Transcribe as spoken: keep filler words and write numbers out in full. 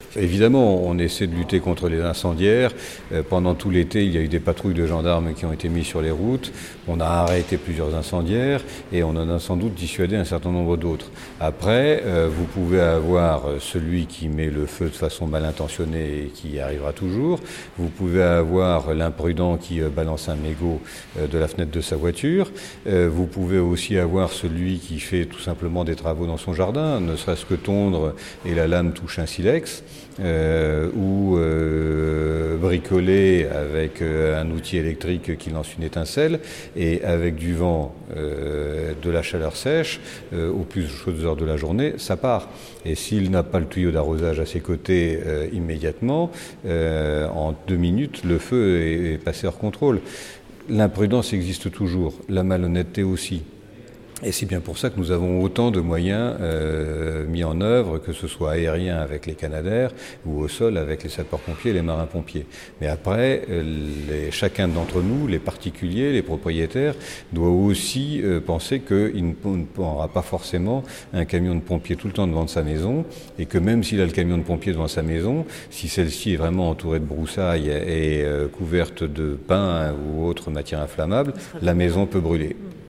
Évidemment, on essaie de lutter contre les incendiaires. Euh, pendant tout l'été, il y a eu des patrouilles de gendarmes qui ont été mises sur les routes. On a arrêté plusieurs incendiaires et on en a sans doute dissuadé un certain nombre d'autres. Après, euh, vous pouvez avoir celui qui met le feu de façon mal intentionnée et qui y arrivera toujours. Vous pouvez avoir l'imprudent qui euh, balance un mégot euh, de la fenêtre de sa voiture. Euh, vous pouvez aussi avoir celui qui fait tout simplement des travaux dans son jardin, ne serait-ce que tondre et la lame touche un silex. Euh, ou euh, bricoler avec euh, un outil électrique qui lance une étincelle et avec du vent, euh, de la chaleur sèche, euh, aux plus chaudes heures de la journée, ça part. Et s'il n'a pas le tuyau d'arrosage à ses côtés euh, immédiatement, euh, en deux minutes, le feu est, est passé hors contrôle. L'imprudence existe toujours, la malhonnêteté aussi. Et c'est bien pour ça que nous avons autant de moyens euh, mis en œuvre, que ce soit aérien avec les Canadair ou au sol avec les sapeurs-pompiers et les marins-pompiers. Mais après, les, chacun d'entre nous, les particuliers, les propriétaires, doit aussi euh, penser qu'il ne prendra pas forcément un camion de pompiers tout le temps devant sa maison et que même s'il a le camion de pompiers devant sa maison, si celle-ci est vraiment entourée de broussailles et euh, couverte de pin ou autre matière inflammable, la maison peut brûler.